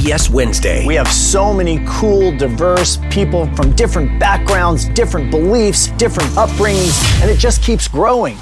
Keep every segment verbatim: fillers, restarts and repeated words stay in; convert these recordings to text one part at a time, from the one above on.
B S Wednesday. We have so many cool, diverse people from different backgrounds, different beliefs, different upbringings, and it just keeps growing.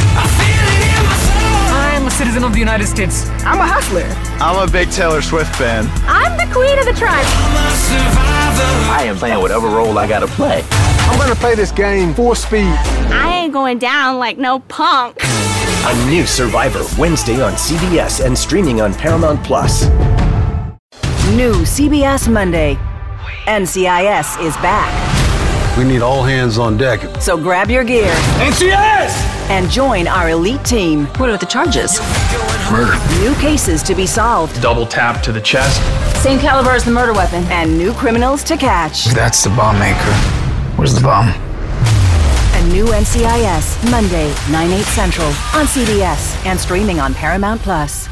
I'm a citizen of the United States. I'm a hustler. I'm a big Taylor Swift fan. I'm the queen of the tribe. I am playing whatever role I gotta play. I'm gonna play this game full speed. I ain't going down like no punk. A new Survivor Wednesday on C B S and streaming on Paramount Plus. New C B S Monday. N C I S is back. We need all hands on deck. So grab your gear. N C I S! And join our elite team. What are the charges? Murder. New cases to be solved. Double tap to the chest. Same caliber as the murder weapon. And new criminals to catch. That's the bomb maker. Where's the bomb? A new N C I S, Monday, nine, eight Central, on C B S and streaming on Paramount Plus.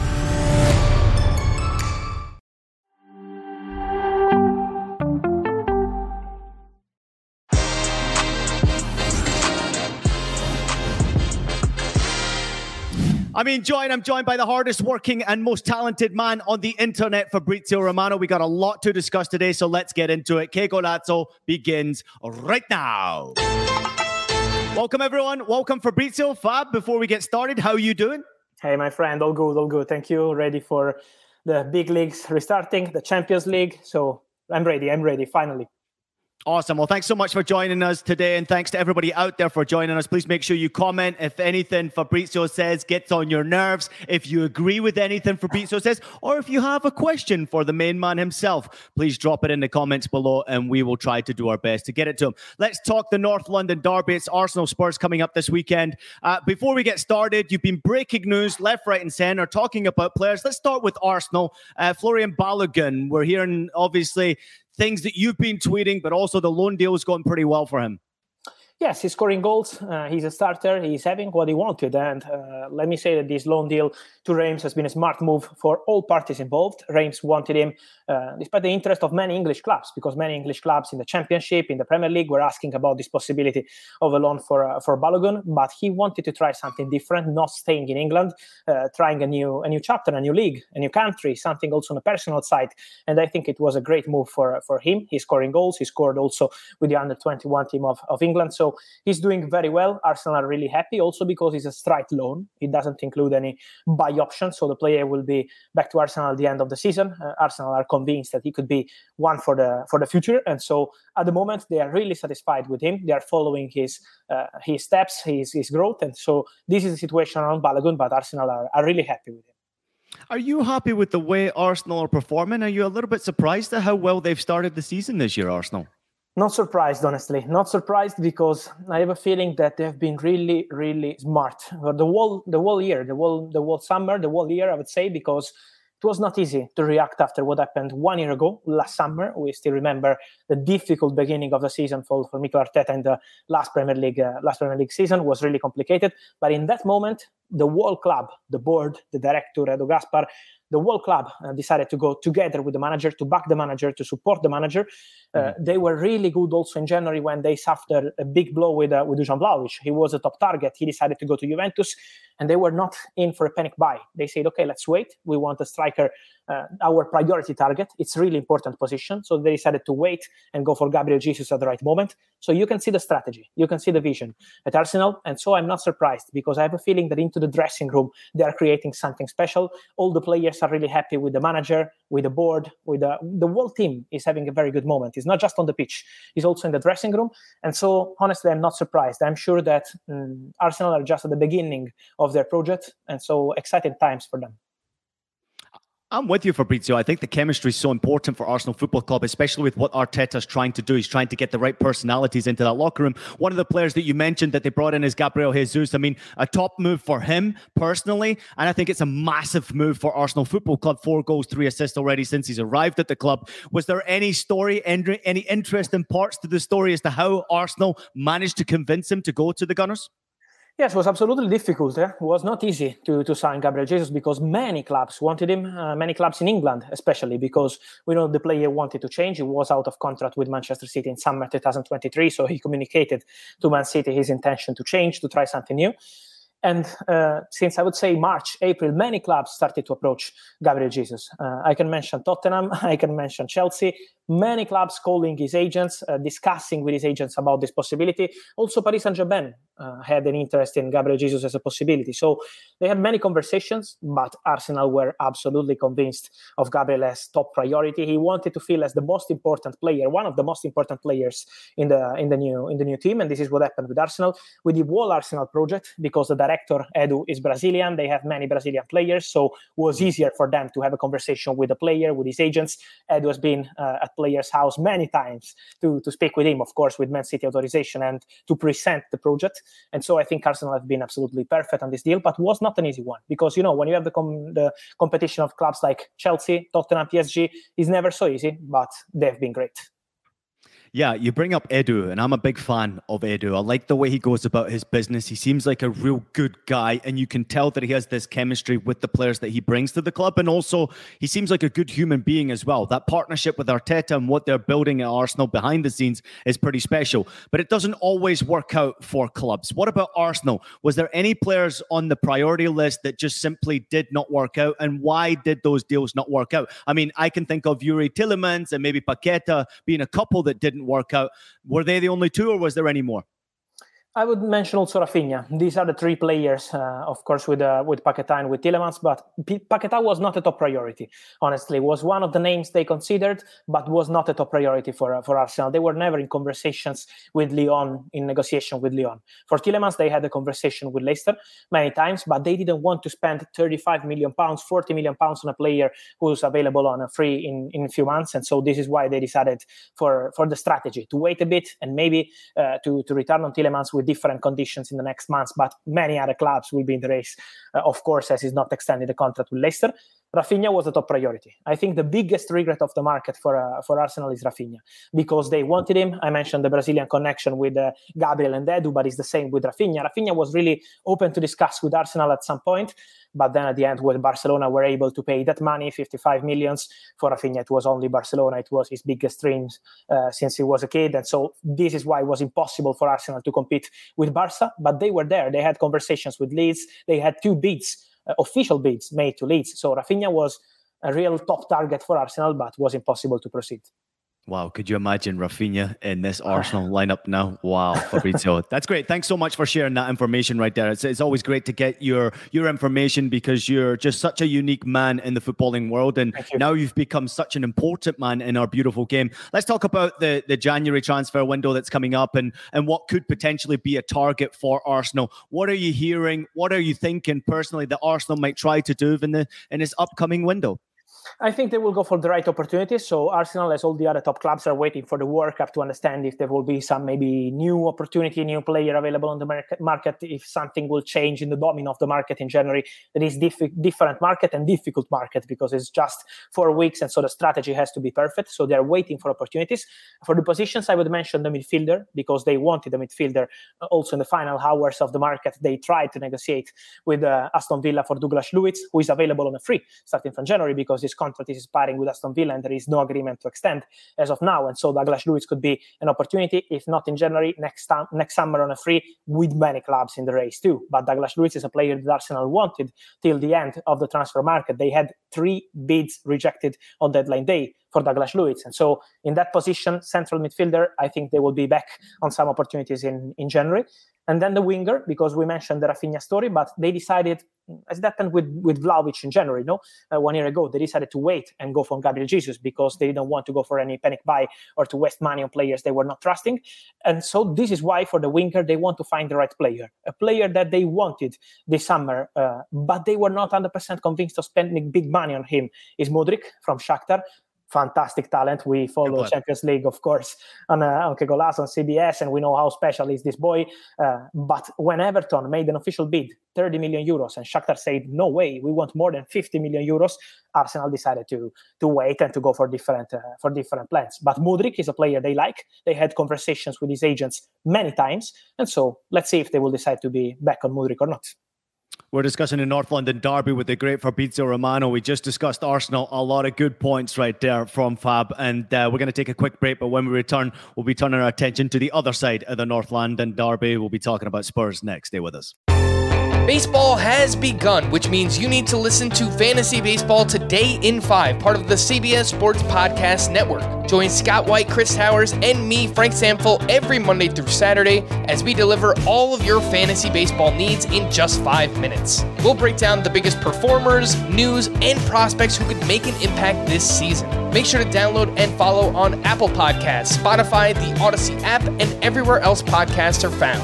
I mean, joined, I'm joined by the hardest working and most talented man on the internet, Fabrizio Romano. We got a lot to discuss today, so let's get into it. Que Golazo begins right now. Welcome, everyone. Welcome, Fabrizio. Fab, before we get started, how are you doing? Hey, my friend. All good, all good. Thank you. Ready for the big leagues restarting, the Champions League. So I'm ready. I'm ready, finally. Awesome. Well, thanks so much for joining us today, and thanks to everybody out there for joining us. Please make sure you comment if anything Fabrizio says gets on your nerves, if you agree with anything Fabrizio says, or if you have a question for the main man himself. Please drop it in the comments below, and we will try to do our best to get it to him. Let's talk the North London derby. It's Arsenal Spurs coming up this weekend. Uh, before we get started, you've been breaking news left, right, and centre, talking about players. Let's start with Arsenal. Uh, Florian Balogun. We're hearing, obviously, things that you've been tweeting, but also the loan deal has gone pretty well for him. Yes, he's scoring goals. Uh, he's a starter. He's having what he wanted. And uh, let me say that this loan deal to Reims has been a smart move for all parties involved. Reims wanted him, uh, despite the interest of many English clubs, because many English clubs in the Championship, in the Premier League, were asking about this possibility of a loan for uh, for Balogun. But he wanted to try something different, not staying in England, uh, trying a new a new chapter, a new league, a new country, something also on a personal side. And I think it was a great move for, for him. He's scoring goals. He scored also with the under twenty-one team of, of England. So he's doing very well. Arsenal are really happy also because it's a straight loan. It doesn't include any buy option. So the player will be back to Arsenal at the end of the season. Uh, Arsenal are convinced that he could be one for the for the future. And so at the moment, they are really satisfied with him. They are following his uh, his steps, his, his growth. And so this is the situation around Balogun, but Arsenal are, are really happy with him. Are you happy with the way Arsenal are performing? Are you a little bit surprised at how well they've started the season this year, Arsenal? Not surprised, honestly. Not surprised because I have a feeling that they've been really, really smart for the whole, the whole year, the whole, the whole summer, the whole year, I would say, because it was not easy to react after what happened one year ago, last summer. We still remember the difficult beginning of the season for, for Mikel Arteta, and the last Premier League, uh, last Premier League season was really complicated. But in that moment, the whole club, the board, the director, Edu Gaspar, the whole club uh, decided to go together with the manager, to back the manager, to support the manager. Uh, mm-hmm. They were really good also in January when they suffered a big blow with uh, with Dusan Vlahovic. He was a top target. He decided to go to Juventus, and they were not in for a panic buy. They said, okay, let's wait. We want a striker, uh, our priority target. It's a really important position. So they decided to wait and go for Gabriel Jesus at the right moment. So you can see the strategy. You can see the vision at Arsenal. And so I'm not surprised because I have a feeling that into the dressing room, they are creating something special. All the players are really happy with the manager, with the board, with the, the whole team is having a very good moment. It's not just on the pitch. It's also in the dressing room. And so, honestly, I'm not surprised. I'm sure that um, Arsenal are just at the beginning of their project. And so, exciting times for them. I'm with you, Fabrizio. I think the chemistry is so important for Arsenal Football Club, especially with what Arteta's trying to do. He's trying to get the right personalities into that locker room. One of the players that you mentioned that they brought in is Gabriel Jesus. I mean, a top move for him personally, and I think it's a massive move for Arsenal Football Club. Four goals, three assists already since he's arrived at the club. Was there any story, any interesting parts to the story as to how Arsenal managed to convince him to go to the Gunners? Yes, it was absolutely difficult. Eh? It was not easy to, to sign Gabriel Jesus because many clubs wanted him, uh, many clubs in England especially, because we know the player wanted to change. He was out of contract with Manchester City in summer twenty twenty-three, so he communicated to Man City his intention to change, to try something new. And uh, since I would say March, April, many clubs started to approach Gabriel Jesus. Uh, I can mention Tottenham, I can mention Chelsea, many clubs calling his agents, uh, discussing with his agents about this possibility. Also, Paris Saint-Germain uh, had an interest in Gabriel Jesus as a possibility. So they had many conversations, but Arsenal were absolutely convinced of Gabriel as top priority. He wanted to feel as the most important player, one of the most important players in the in the new in the new team, and this is what happened with Arsenal, with the whole Arsenal project, because the director Edu is Brazilian. They have many Brazilian players, so it was easier for them to have a conversation with the player, with his agents. Edu has been uh, at player's house many times to, to speak with him, of course, with Man City authorization and to present the project. And so I think Arsenal have been absolutely perfect on this deal, but was not an easy one because, you know, when you have the, com- the competition of clubs like Chelsea, Tottenham, P S G, it's never so easy, but they've been great. Yeah, you bring up Edu, and I'm a big fan of Edu. I like the way he goes about his business. He seems like a real good guy, and you can tell that he has this chemistry with the players that he brings to the club, and also he seems like a good human being as well. That partnership with Arteta and what they're building at Arsenal behind the scenes is pretty special, but it doesn't always work out for clubs. What about Arsenal? Was there any players on the priority list that just simply did not work out, and why did those deals not work out? I mean, I can think of Yuri Tillemans and maybe Paqueta being a couple that didn't work out. Were they the only two, or was there any more? I would mention also Rafinha. These are the three players, uh, of course, with uh, with Paqueta and with Tillemans, but P- Paqueta was not a top priority, honestly. Was one of the names they considered, but was not a top priority for uh, for Arsenal. They were never in conversations with Lyon, in negotiation with Lyon. For Tillemans, they had a conversation with Leicester many times, but they didn't want to spend thirty-five million pounds, forty million pounds on a player who's available on a free in, in a few months. And so this is why they decided for, for the strategy to wait a bit and maybe uh, to, to return on Tillemans with different conditions in the next months, but many other clubs will be in the race, uh, of course, as he's not extending the contract with Leicester. Rafinha was a top priority. I think the biggest regret of the market for uh, for Arsenal is Rafinha, because they wanted him. I mentioned the Brazilian connection with uh, Gabriel and Edu, but it's the same with Rafinha. Rafinha was really open to discuss with Arsenal at some point, but then at the end, when Barcelona were able to pay that money, fifty-five millions, for Rafinha, it was only Barcelona. It was his biggest dreams uh, since he was a kid. And so this is why it was impossible for Arsenal to compete with Barca, but they were there. They had conversations with Leeds. They had two bids, uh, official bids made to Leeds. So Rafinha was a real top target for Arsenal, but was impossible to proceed. Wow, could you imagine Rafinha in this Arsenal lineup now? Wow, Fabrizio. That's great. Thanks so much for sharing that information right there. It's, it's always great to get your, your information because you're just such a unique man in the footballing world. And you. Now you've become such an important man in our beautiful game. Let's talk about the, the January transfer window that's coming up and, and what could potentially be a target for Arsenal. What are you hearing? What are you thinking personally that Arsenal might try to do in, the, in this upcoming window? I think they will go for the right opportunities. So Arsenal, as all the other top clubs, are waiting for the World Cup to understand if there will be some maybe new opportunity, new player available on the market, market if something will change in the domino of the market in January. That is diff- different market and difficult market because it's just four weeks. And so the strategy has to be perfect. So they're waiting for opportunities. For the positions, I would mention the midfielder because they wanted a midfielder also in the final hours of the market. They tried to negotiate with uh, Aston Villa for Douglas Luiz, who is available on a free starting from January because his contract is expiring with Aston Villa and there is no agreement to extend as of now. And so Douglas Luiz could be an opportunity, if not in January, next time, next summer on a free with many clubs in the race too. But Douglas Luiz is a player that Arsenal wanted till the end of the transfer market. They had three bids rejected on deadline day for Douglas Luiz. And so in that position, central midfielder, I think they will be back on some opportunities in, in January. And then the winger, because we mentioned the Rafinha story, but they decided, as it happened with, with Vlahovic in January, no, uh, one year ago, they decided to wait and go for Gabriel Jesus because they didn't want to go for any panic buy or to waste money on players they were not trusting. And so this is why for the winger, they want to find the right player, a player that they wanted this summer, uh, but they were not one hundred percent convinced of spending big money on him, is Mudryk from Shakhtar. Fantastic talent. We follow Champions League, of course, on, uh, on Kegolas, on C B S, and we know how special is this boy. Uh, but when Everton made an official bid, thirty million euros, and Shakhtar said, no way, we want more than fifty million euros, Arsenal decided to to wait and to go for different uh, for different plans. But Mudryk is a player they like. They had conversations with his agents many times. And so let's see if they will decide to be back on Mudryk or not. We're discussing the North London derby with the great Fabrizio Romano. We just discussed Arsenal. A lot of good points right there from Fab. And uh, we're going to take a quick break. But when we return, we'll be turning our attention to the other side of the North London derby. We'll be talking about Spurs next. Stay with us. Baseball has begun, which means you need to listen to Fantasy Baseball Today in five, part of the C B S Sports Podcast Network. Join Scott White, Chris Towers, and me, Frank Samfel, every Monday through Saturday as we deliver all of your fantasy baseball needs in just five minutes. We'll break down the biggest performers, news, and prospects who could make an impact this season. Make sure to download and follow on Apple Podcasts, Spotify, the Odyssey app, and everywhere else podcasts are found.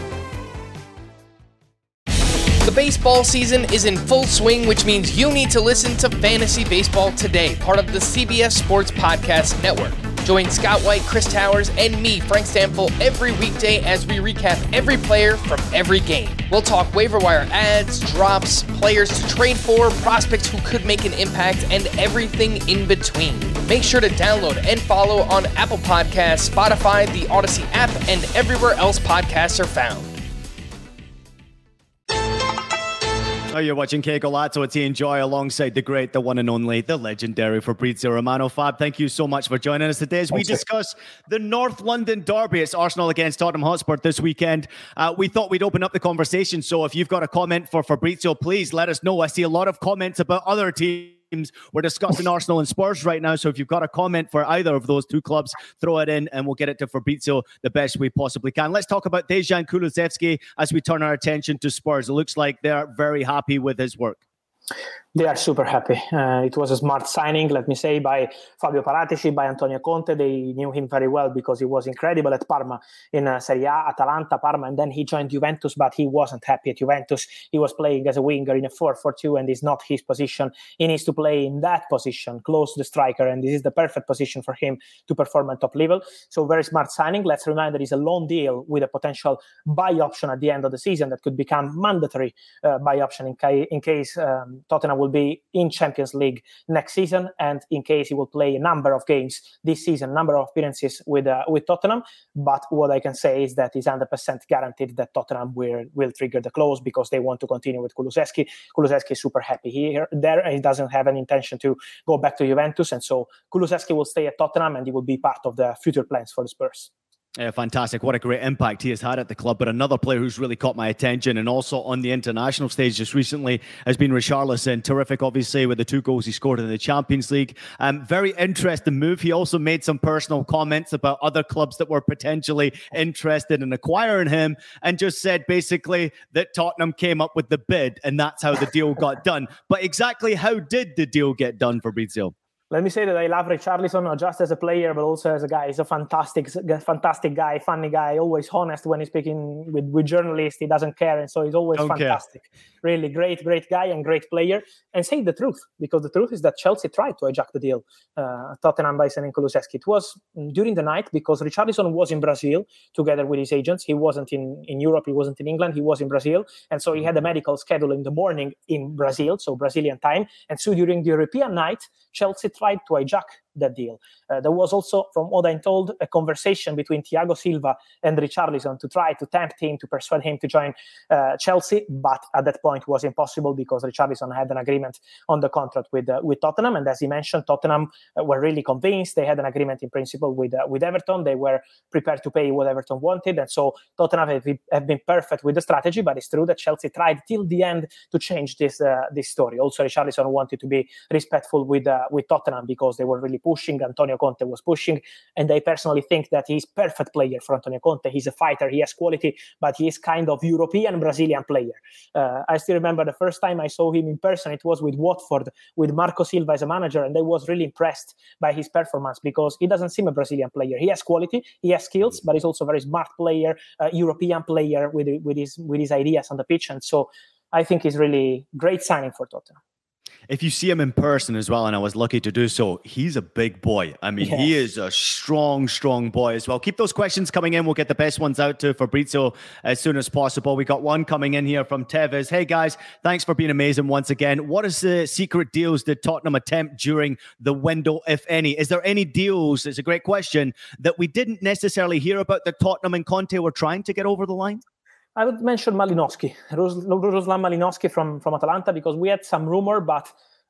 The baseball season is in full swing, which means you need to listen to Fantasy Baseball Today, part of the C B S Sports Podcast Network. Join Scott White, Chris Towers, and me, Frank Samfel, every weekday as we recap every player from every game. We'll talk waiver wire ads, drops, players to trade for, prospects who could make an impact, and everything in between. Make sure to download and follow on Apple Podcasts, Spotify, the Odyssey app, and everywhere else podcasts are found. Oh, you're watching Que Golazo. It's Ian Joy alongside the great, the one and only, the legendary Fabrizio Romano. Fab, thank you so much for joining us today as we discuss the North London Derby. It's Arsenal against Tottenham Hotspur this weekend. Uh, we thought we'd open up the conversation, so if you've got a comment for Fabrizio, please let us know. I see a lot of comments about other teams. We're discussing Arsenal and Spurs right now, so if you've got a comment for either of those two clubs, throw it in and we'll get it to Fabrizio the best we possibly can. Let's talk about Dejan Kulusevski as we turn our attention to Spurs. It looks like they're very happy with his work. They are super happy. Uh, it was a smart signing, let me say, by Fabio Paratici, by Antonio Conte. They knew him very well because he was incredible at Parma in uh, Serie A, Atalanta, Parma, and then he joined Juventus, but he wasn't happy at Juventus. He was playing as a winger in a four four two, and it's not his position. He needs to play in that position, close to the striker, and this is the perfect position for him to perform at top level. So very smart signing. Let's remind that it's a loan deal with a potential buy option at the end of the season that could become mandatory uh, buy option in, ca- in case um, Tottenham will be in Champions League next season, and in case he will play a number of games this season, number of appearances with uh, with Tottenham. But what I can say is that it's one hundred percent guaranteed that Tottenham will, will trigger the clause because they want to continue with Kulusevski. Kulusevski is super happy here, there. He doesn't have an intention to go back to Juventus, and so Kulusevski will stay at Tottenham and he will be part of the future plans for the Spurs. Yeah, fantastic. What a great impact he has had at the club. But another player who's really caught my attention and also on the international stage just recently has been Richarlison. Terrific, obviously, with the two goals he scored in the Champions League. Um, very interesting move. He also made some personal comments about other clubs that were potentially interested in acquiring him and just said basically that Tottenham came up with the bid and that's how the deal got done. But exactly how did the deal get done, Fabrizio? Let me say that I love Richarlison, not just as a player, but also as a guy. He's a fantastic, fantastic guy, funny guy, always honest when he's speaking with, with journalists. He doesn't care, and so he's always Don't fantastic. Care. Really great, great guy and great player. And say the truth, because the truth is that Chelsea tried to hijack the deal, uh, Tottenham by signing Kulusevski. It was during the night because Richarlison was in Brazil together with his agents. He wasn't in, in Europe, he wasn't in England, he was in Brazil. And so he had a medical schedule in the morning in Brazil, so Brazilian time. And so during the European night, Chelsea tried to hijack that deal. Uh, there was also, from what I'm told, a conversation between Thiago Silva and Richarlison to try to tempt him, to persuade him to join uh, Chelsea, but at that point it was impossible because Richarlison had an agreement on the contract with uh, with Tottenham, and as he mentioned, Tottenham uh, were really convinced. They had an agreement in principle with uh, with Everton. They were prepared to pay what Everton wanted, and so Tottenham have, have been perfect with the strategy, but it's true that Chelsea tried till the end to change this uh, this story. Also, Richarlison wanted to be respectful with uh, with Tottenham because they were really pushing. Antonio Conte was pushing, and I personally think that he's perfect player for Antonio Conte. He's a fighter, he has quality, but he is kind of European Brazilian player. Uh, I still remember the first time I saw him in person, it was with Watford, with Marco Silva as a manager, and I was really impressed by his performance because he doesn't seem a Brazilian player. He has quality, he has skills, but he's also a very smart player, uh, European player with, with, his, with his ideas on the pitch, and so I think he's really great signing for Tottenham. If you see him in person as well, and I was lucky to do so, he's a big boy. I mean, yes. He is a strong, strong boy as well. Keep those questions coming in. We'll get the best ones out to Fabrizio as soon as possible. We got one coming in here from Tevez. Hey, guys, thanks for being amazing once again. What is the secret deals did Tottenham attempt during the window, if any? Is there any deals, it's a great question, that we didn't necessarily hear about that Tottenham and Conte were trying to get over the line? I would mention Malinowski, Ruslan Malinowski from, from Atalanta, because we had some rumor, but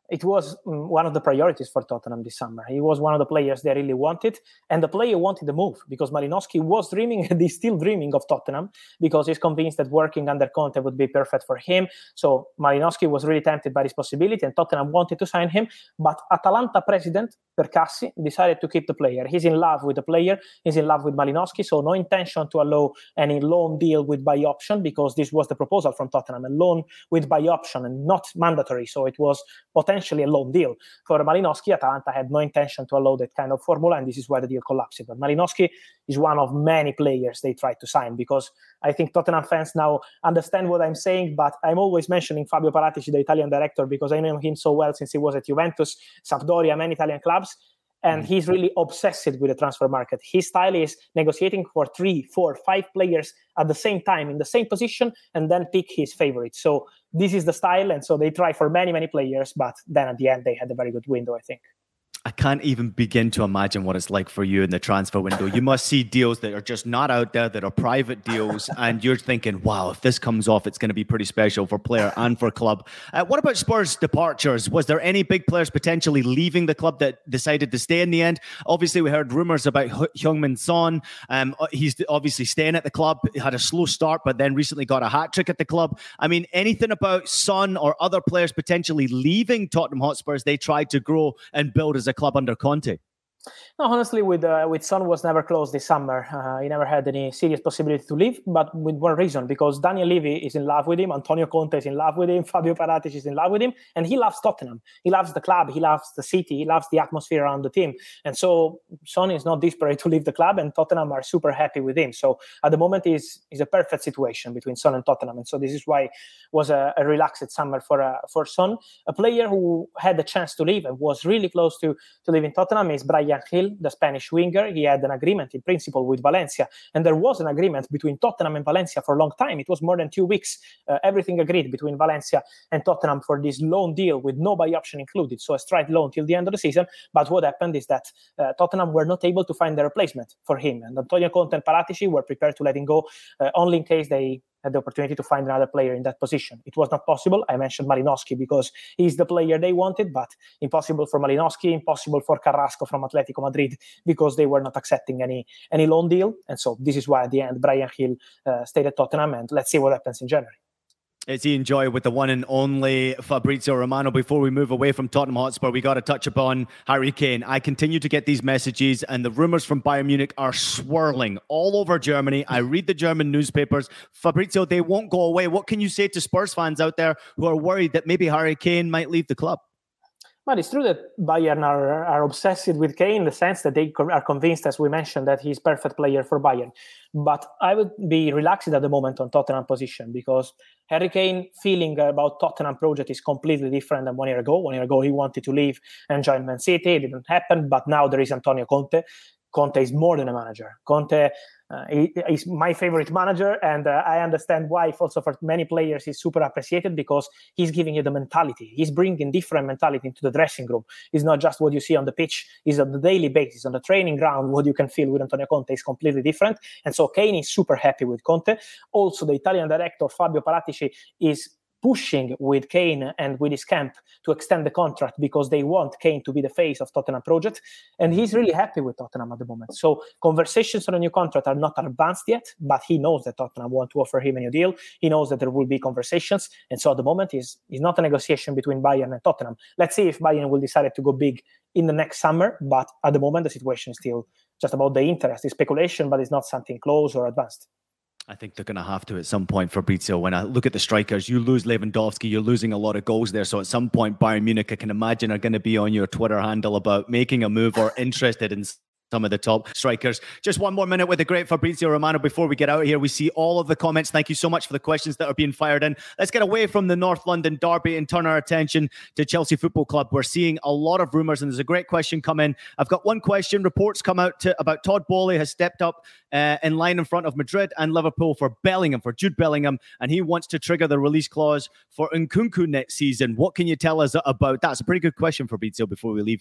it was um, one of the priorities for Tottenham this summer. He was one of the players they really wanted, and the player wanted the move because Malinowski was dreaming, and he's still dreaming of Tottenham because he's convinced that working under Conte would be perfect for him. So Malinowski was really tempted by this possibility, and Tottenham wanted to sign him, but Atalanta president Percassi decided to keep the player. He's in love with the player, he's in love with Malinowski, so no intention to allow any loan deal with buy option because this was the proposal from Tottenham, a loan with buy option and not mandatory, so it was potentially a loan deal. For Malinowski, Atalanta had no intention to allow that kind of formula, and this is why the deal collapsed. But Malinowski is one of many players they tried to sign, because I think Tottenham fans now understand what I'm saying, but I'm always mentioning Fabio Paratici, the Italian director, because I know him so well since he was at Juventus, Sampdoria, many Italian clubs, and he's really obsessed with the transfer market. His style is negotiating for three, four, five players at the same time in the same position and then pick his favorite. So this is the style, and so they try for many, many players, but then at the end they had a very good window, I think. I can't even begin to imagine what it's like for you in the transfer window. You must see deals that are just not out there, that are private deals, and you're thinking, wow, if this comes off, it's going to be pretty special for player and for club. Uh, what about Spurs' departures? Was there any big players potentially leaving the club that decided to stay in the end? Obviously, we heard rumours about Heung-min Son. Um, he's obviously staying at the club. He had a slow start, but then recently got a hat-trick at the club. I mean, anything about Son or other players potentially leaving Tottenham Hotspurs they tried to grow and build as a club under Conte? No, honestly, with uh, with Son was never close this summer. Uh, he never had any serious possibility to leave, but with one reason, because Daniel Levy is in love with him, Antonio Conte is in love with him, Fabio Paratici is in love with him, and he loves Tottenham. He loves the club, he loves the city, he loves the atmosphere around the team. And so Son is not desperate to leave the club, and Tottenham are super happy with him. So at the moment, is is a perfect situation between Son and Tottenham. And so this is why it was a, a relaxed summer for uh, for Son. A player who had the chance to leave and was really close to, to leaving Tottenham is Bryan Gil, the Spanish winger. He had an agreement in principle with Valencia, and there was an agreement between Tottenham and Valencia for a long time. It was more than two weeks. Uh, everything agreed between Valencia and Tottenham for this loan deal with no buy option included, so a straight loan till the end of the season. But what happened is that uh, Tottenham were not able to find a replacement for him, and Antonio Conte and Paratici were prepared to let him go uh, only in case they had the opportunity to find another player in that position. It was not possible. I mentioned Malinowski because he's the player they wanted, but impossible for Malinowski, impossible for Carrasco from Atletico Madrid because they were not accepting any any loan deal. And so this is why at the end Bryan Gil uh, stayed at Tottenham, and let's see what happens in January. It's Ian Joy with the one and only Fabrizio Romano. Before we move away from Tottenham Hotspur, we got to touch upon Harry Kane. I continue to get these messages, and the rumours from Bayern Munich are swirling all over Germany. I read the German newspapers. Fabrizio, they won't go away. What can you say to Spurs fans out there who are worried that maybe Harry Kane might leave the club? But it's true that Bayern are, are obsessed with Kane in the sense that they are convinced, as we mentioned, that he's a perfect player for Bayern. But I would be relaxed at the moment on Tottenham position, because Harry Kane feeling about Tottenham project is completely different than one year ago. One year ago, he wanted to leave and join Man City. It didn't happen. But now there is Antonio Conte. Conte is more than a manager. Conte uh, he, he's my favorite manager, and uh, I understand why also for many players he's super appreciated, because he's giving you the mentality. He's bringing different mentality into the dressing room. It's not just what you see on the pitch. It's on the daily basis, on the training ground. What you can feel with Antonio Conte is completely different. And so Kane is super happy with Conte. Also, the Italian director, Fabio Paratici, is pushing with Kane and with his camp to extend the contract because they want Kane to be the face of Tottenham project. And he's really happy with Tottenham at the moment. So conversations on a new contract are not advanced yet, but he knows that Tottenham want to offer him a new deal. He knows that there will be conversations. And so at the moment, it's, it's not a negotiation between Bayern and Tottenham. Let's see if Bayern will decide to go big in the next summer. But at the moment, the situation is still just about the interest. It's speculation, but it's not something close or advanced. I think they're going to have to at some point, Fabrizio. When I look at the strikers, you lose Lewandowski, you're losing a lot of goals there. So at some point, Bayern Munich, I can imagine, are going to be on your Twitter handle about making a move or interested in some of the top strikers. Just one more minute with the great Fabrizio Romano before we get out of here. We see all of the comments. Thank you so much for the questions that are being fired in. Let's get away from the North London derby and turn our attention to Chelsea Football Club. We're seeing a lot of rumours, and there's a great question come in. I've got one question. Reports come out to, about Todd Boehly has stepped up uh, in line in front of Madrid and Liverpool for Bellingham, for Jude Bellingham, and he wants to trigger the release clause for Nkunku next season. What can you tell us about that? It's a pretty good question, Fabrizio, before we leave you.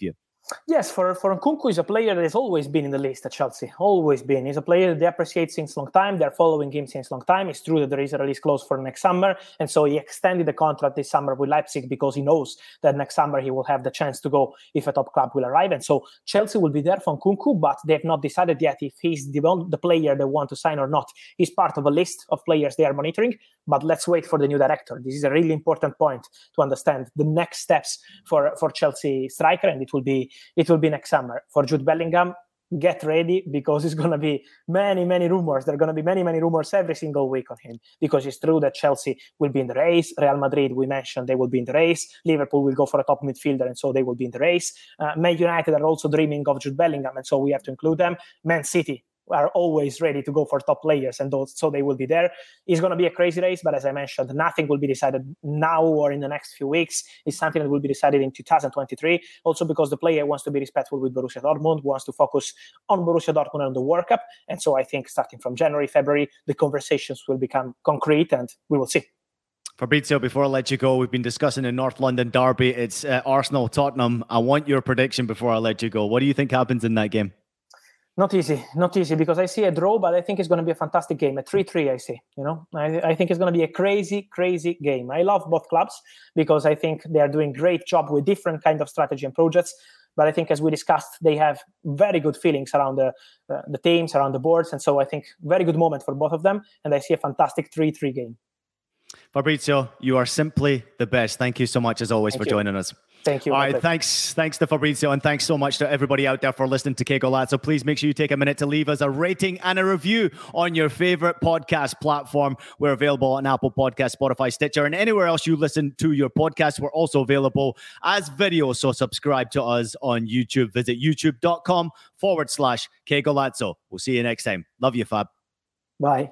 Yes, for, for Nkunku is a player that has always been in the list at Chelsea. Always been. He's a player that they appreciate since long time. They're following him since long time. It's true that there is a release clause for next summer. And so he extended the contract this summer with Leipzig because he knows that next summer he will have the chance to go if a top club will arrive. And so Chelsea will be there for Nkunku, but they've not decided yet if he's the, the player they want to sign or not. He's part of a list of players they are monitoring, but let's wait for the new director. This is a really important point to understand the next steps for, for Chelsea striker, and it will be It will be next summer. For Jude Bellingham, get ready because it's going to be many, many rumors. There are going to be many, many rumors every single week on him because it's true that Chelsea will be in the race. Real Madrid, we mentioned, they will be in the race. Liverpool will go for a top midfielder, and so they will be in the race. Uh, Man United are also dreaming of Jude Bellingham, and so we have to include them. Man City are always ready to go for top players, and those, so they will be there. It's going to be a crazy race, but as I mentioned, nothing will be decided now or in the next few weeks. It's something that will be decided in two thousand twenty-three, also because the player wants to be respectful with Borussia Dortmund, wants to focus on Borussia Dortmund and the World Cup, and so I think starting from January, February, the conversations will become concrete, and we will see. Fabrizio, before I let you go, we've been discussing the North London derby. It's uh, Arsenal-Tottenham. I want your prediction before I let you go. What do you think happens in that game? Not easy, not easy, because I see a draw, but I think it's going to be a fantastic game. A three three, I see. You know, I, I think it's going to be a crazy, crazy game. I love both clubs because I think they are doing great job with different kind of strategy and projects. But I think, as we discussed, they have very good feelings around the uh, the teams, around the boards, and so I think very good moment for both of them. And I see a fantastic three three game. Fabrizio, you are simply the best. Thank you so much, as always, Thank for you. joining us. Thank you. All right, thanks. Thanks to Fabrizio, and thanks so much to everybody out there for listening to Que Golazo. Please make sure you take a minute to leave us a rating and a review on your favorite podcast platform. We're available on Apple Podcasts, Spotify, Stitcher, and anywhere else you listen to your podcast. We're also available as videos, so subscribe to us on YouTube. Visit youtube.com forward slash Que Golazo. We'll see you next time. Love you, Fab. Bye.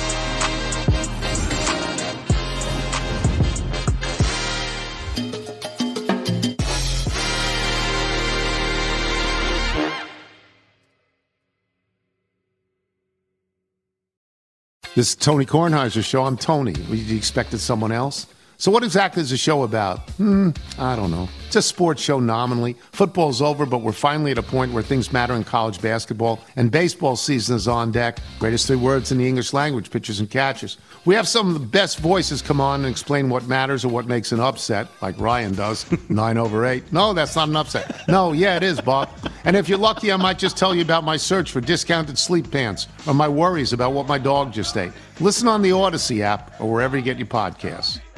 This is Tony Kornheiser's show. I'm Tony. You expected someone else? So what exactly is the show about? Hmm, I don't know. It's a sports show nominally. Football's over, but we're finally at a point where things matter in college basketball, and baseball season is on deck. Greatest three words in the English language, pitchers and catchers. We have some of the best voices come on and explain what matters or what makes an upset, like Ryan does, nine over eight. No, that's not an upset. No, yeah, it is, Bob. And if you're lucky, I might just tell you about my search for discounted sleep pants or my worries about what my dog just ate. Listen on the Odyssey app or wherever you get your podcasts.